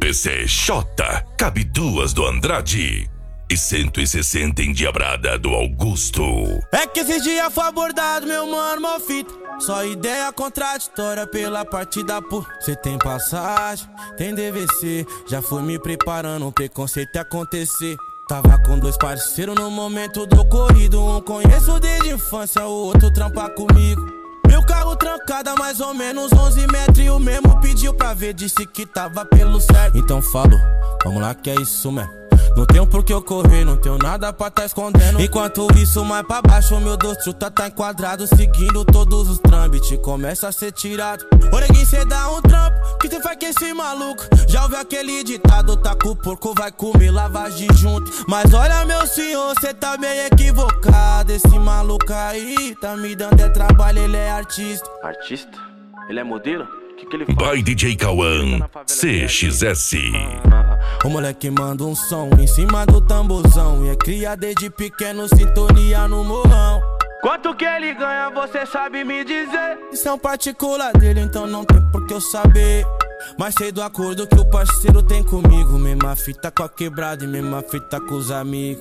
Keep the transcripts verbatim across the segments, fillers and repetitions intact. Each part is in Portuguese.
V C Xota, cabe duas do Andrade e cento e sessenta endiabrada do Augusto. É que esse dia foi abordado, meu mano, mó fita. Só ideia contraditória pela partida, pô. Cê tem passagem, tem D V C. Já fui me preparando, um preconceito acontecer. Tava com dois parceiros no momento do ocorrido. Um conheço desde infância, o outro trampa comigo. Meu carro trancado a mais ou menos onze metros. E o mesmo pediu pra ver, disse que tava pelo certo. Então falou, vamos lá que é isso mesmo. Não tenho por que eu correr, não tenho nada pra tá escondendo. Enquanto isso, mais pra baixo, meu doce chuta tá enquadrado. Seguindo todos os trâmites, começa a ser tirado. Ô neguinho, cê dá um trampo, que cê faz com esse maluco? Já ouviu aquele ditado, tá com o porco, vai comer lavagem junto. Mas olha meu senhor, cê tá bem equivocado. Esse maluco aí tá me dando é trabalho, ele é artista. Artista? Ele é modelo? Que que ele faz? By D J Cauã, C X S. O moleque manda um som em cima do tamborzão. E é cria desde pequeno, sintonia no morrão. Quanto que ele ganha, você sabe me dizer? Isso é um particular dele, então não tem por que eu saber. Mas sei do acordo que o parceiro tem comigo. Mesma fita com a quebrada e mesma fita com os amigos.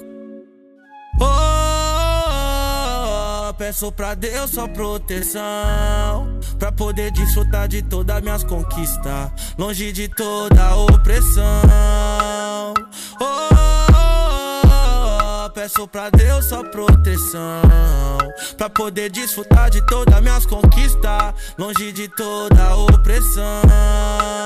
Oh, peço pra Deus só proteção, pra poder desfrutar de todas minhas conquistas, longe de toda opressão. Oh, peço pra Deus só proteção, pra poder desfrutar de todas minhas conquistas, longe de toda opressão.